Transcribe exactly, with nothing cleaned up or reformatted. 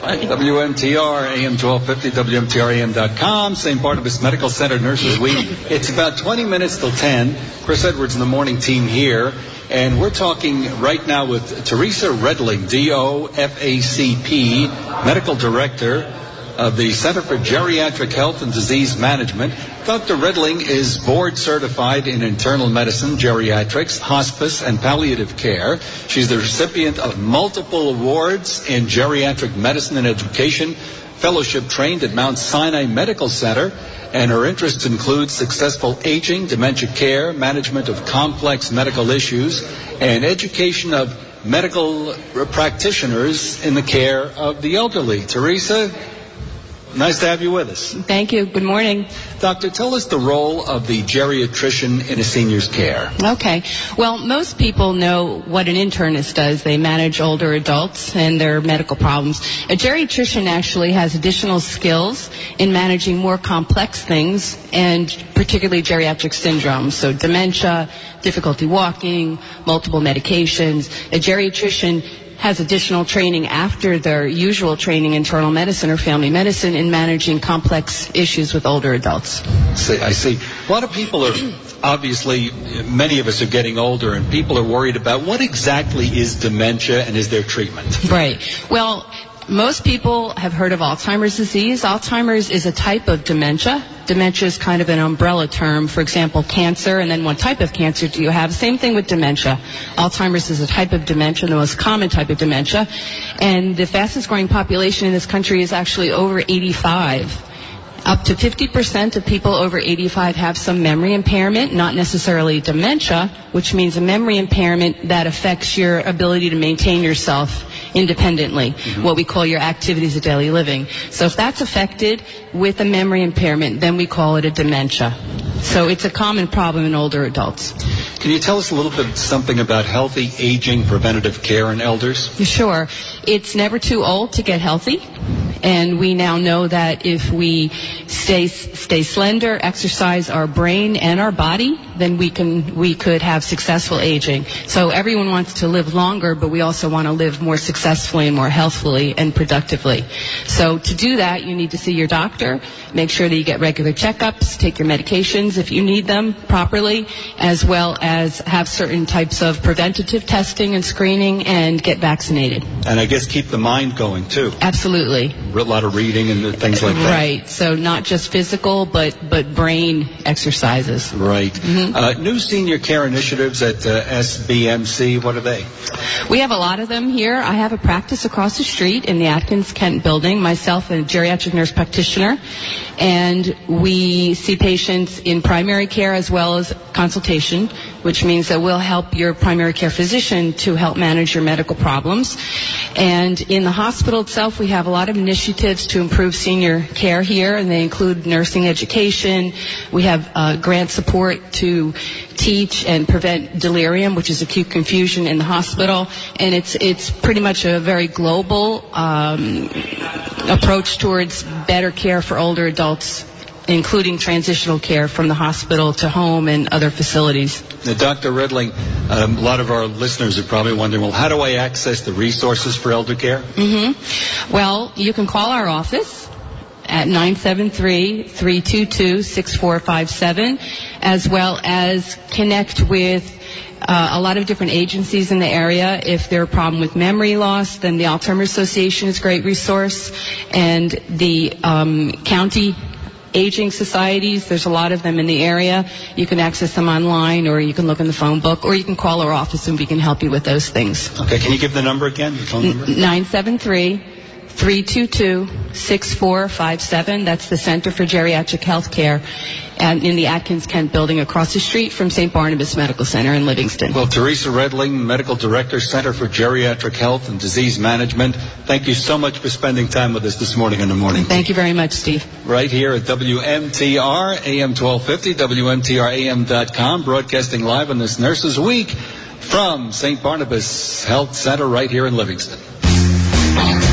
funny. W M T R, A M twelve fifty, W M T R A M dot com, Saint Barnabas Medical Center Nurses Week. It's about twenty minutes till ten. Chris Edwards and the morning team here. And we're talking right now with Teresa Redling, D O F A C P, Medical Director of the Center for Geriatric Health and Disease Management. Doctor Redling is board certified in internal medicine, geriatrics, hospice, and palliative care. She's the recipient of multiple awards in geriatric medicine and education, fellowship trained at Mount Sinai Medical Center, and her interests include successful aging, dementia care, management of complex medical issues, and education of medical practitioners in the care of the elderly. Teresa, nice to have you with us. Thank you. Good morning. Doctor, tell us the role of the geriatrician in a senior's care. Okay. Well, most people know what an internist does. They manage older adults and their medical problems. A geriatrician actually has additional skills in managing more complex things, and particularly geriatric syndromes. So dementia, difficulty walking, multiple medications. A geriatrician has additional training after their usual training in internal medicine or family medicine in managing complex issues with older adults. See, I see. A lot of people are, obviously, many of us are getting older, and people are worried about what exactly is dementia and is there treatment? Right. Well, most people have heard of Alzheimer's disease. Alzheimer's is a type of dementia. Dementia is kind of an umbrella term. For example, cancer, and then what type of cancer do you have? Same thing with dementia. Alzheimer's is a type of dementia, the most common type of dementia. And the fastest growing population in this country is actually over eighty-five. Up to fifty percent of people over eighty-five have some memory impairment, not necessarily dementia, which means a memory impairment that affects your ability to maintain yourself independently, mm-hmm. what we call your activities of daily living. So if that's affected with a memory impairment, then we call it a dementia. So it's a common problem in older adults. Can you tell us a little bit something about healthy aging preventative care in elders? Sure. It's never too old to get healthy. And we now know that if we stay stay slender, exercise our brain and our body, then we can we could have successful aging. So everyone wants to live longer, but we also want to live more successfully and more healthfully and productively. So to do that, you need to see your doctor, make sure that you get regular checkups, take your medications if you need them properly, as well as have certain types of preventative testing and screening, and get vaccinated. And I guess keep the mind going too. Absolutely. A lot of reading and things like that. Right. So not just physical, but but brain exercises. Right. Mm-hmm. Uh, new senior care initiatives at uh, S B M C, what are they? We have a lot of them here. I have a practice across the street in the Atkins Kent building, myself a geriatric nurse practitioner, and we see patients in primary care as well as consultation, which means that we'll help your primary care physician to help manage your medical problems. And in the hospital itself, we have a lot of initiatives to improve senior care here, and they include nursing education. We have uh, grant support to teach and prevent delirium, which is acute confusion in the hospital. And it's it's pretty much a very global um, approach towards better care for older adults, including transitional care from the hospital to home and other facilities. Now, Doctor Redling, um, a lot of our listeners are probably wondering, well, how do I access the resources for elder care? Mm-hmm. Well, you can call our office at nine seven three, three two two, six four five seven, as well as connect with Uh, a lot of different agencies in the area. If there's a problem with memory loss, then the Alzheimer's Association is a great resource, and the um, county aging societies, there's a lot of them in the area. You can access them online, or you can look in the phone book, or you can call our office and we can help you with those things. Okay, can you give the number again, the phone number? nine seven three, three two two, six four five seven. That's the Center for Geriatric Health Care, and in the Atkins Kent building across the street from Saint Barnabas Medical Center in Livingston. Well, Teresa Redling, Medical Director, Center for Geriatric Health and Disease Management, thank you so much for spending time with us this morning in the morning. Thank you very much, Steve. Right here at W M T R, A M twelve fifty, W M T R A M dot com, broadcasting live on this Nurses Week from Saint Barnabas Health Center right here in Livingston.